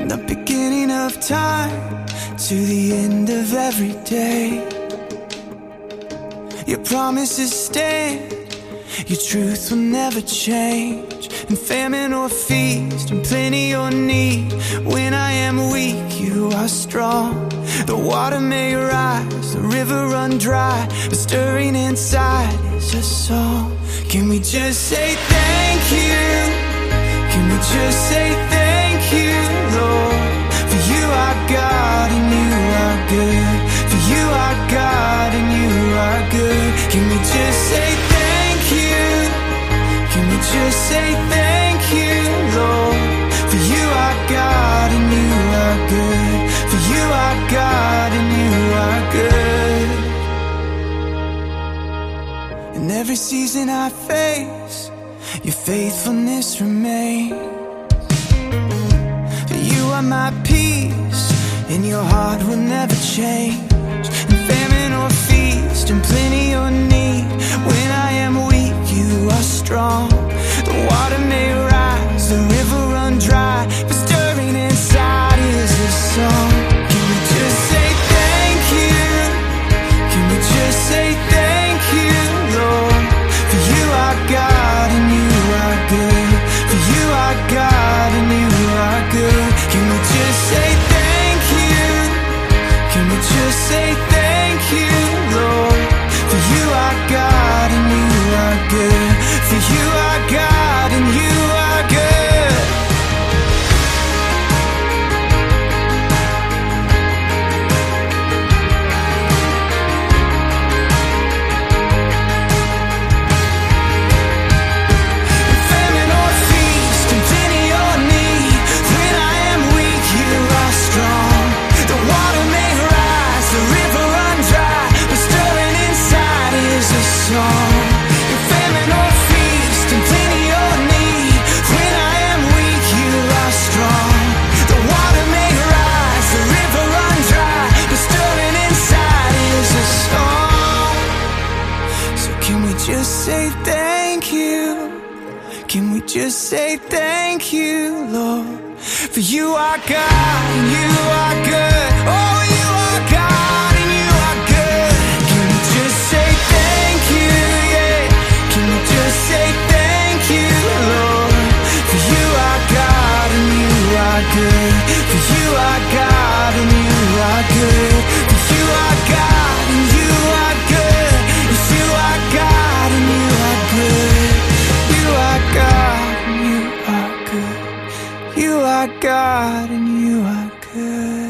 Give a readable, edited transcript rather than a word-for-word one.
the beginning of time to the end of every day. Your promises stand, your truth will never change. In famine or feast, in plenty or need, when I am weak, you are strong. The water may rise, the river run dry, but stirring inside is a song. Can we just say thank you? Can we just say thank you, Lord? For you are God and you are good. For you are God and you are good. Can we just say thank you? Can we just say thank you, Lord? For you are God and you are good. For you are God and you are good. In every season I face, your faithfulness remains. For you are my peace, and your heart will never change. In famine or feast, in plenty or need, when I am weak, you are strong. The water may rise, the river run dry, but stirring inside is a song. Can we just say thank you? Can we just say thank you, Lord? For you are God and you are good. For you are God and you are good. Can we just say thank you? Can we just say thank you, Lord? For you are God and you are good. For you are God and you are good. In famine or feast, in plenty or need, when I am weak, you are strong. The water may rise, the river run dry, but stirring inside is a song. In famine or feast, in plenty or need, when I am weak, you are strong. The water may rise, the river run dry, but stirring inside is a song. So can we just say thank you? Can we just say thank you, Lord? For you are God and you are good. Oh, you are God and you are good. Can we just say thank you, yeah? Can we just say thank you, Lord? For you are God and you are good. For you are God and you are good. For you are God and you are good. Yes, you are God and you are good. You are God and you are good. You are God and you are good.